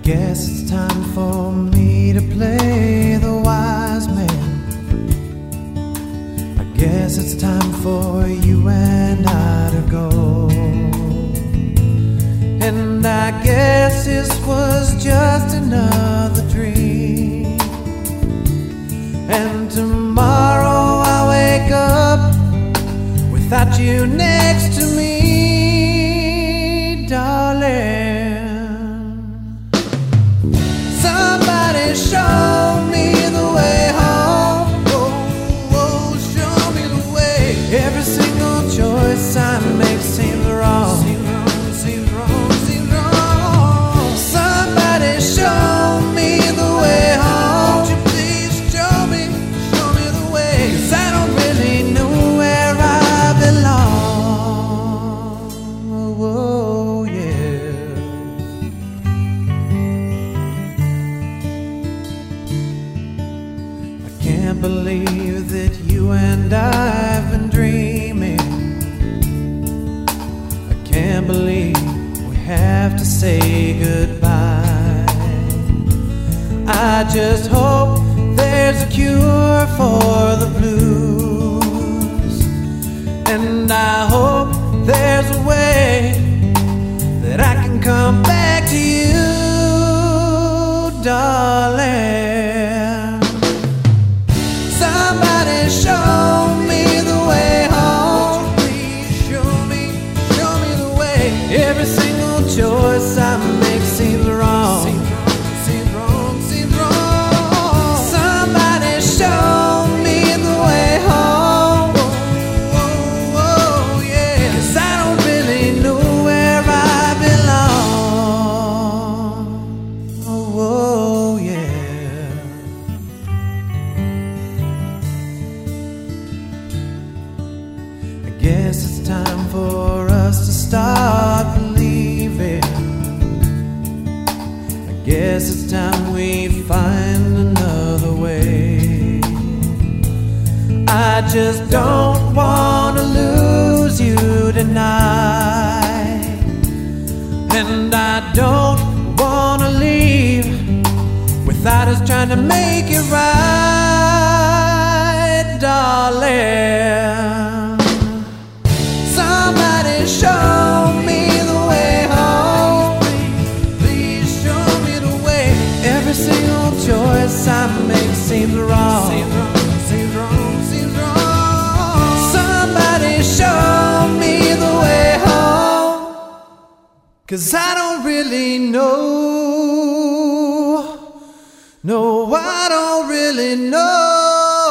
guess it's time for me to play the wise man. I guess it's time for you and I to go. And I guess this was just another dream. And tomorrow I'll wake up without you next to me, darling. Somebody show me the way home. Oh, oh, show me the way. Every single choice I make seems wrong. Seems wrong, seems wrong. Somebody show me the way home. Won't you please show me the way? 'Cause I don't really know where I belong. Oh, oh yeah. I can't believe that you and I've been dreaming. I can't believe we have to say goodbye. I just hope there's a cure for the blues. And I hope there's a way that I can come back to you, darling. Somebody show me the way home. Please show me the way. Every single choice I make seems wrong. Seems wrong. Somebody show me the way home. Oh, oh, yeah. 'Cause I don't really know where I belong. Oh, oh yeah. I guess it's time for us to start believing. I guess it's time we find another way. I just don't want to lose you tonight. And I don't want to leave without us trying to make it right, darling. Somebody show me the way home. Please show me the way. Every single choice I make seems wrong. Seems wrong. Somebody show me the way home. 'Cause I don't really know. No, I don't really know.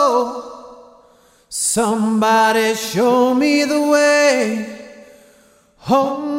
Somebody show me the way home.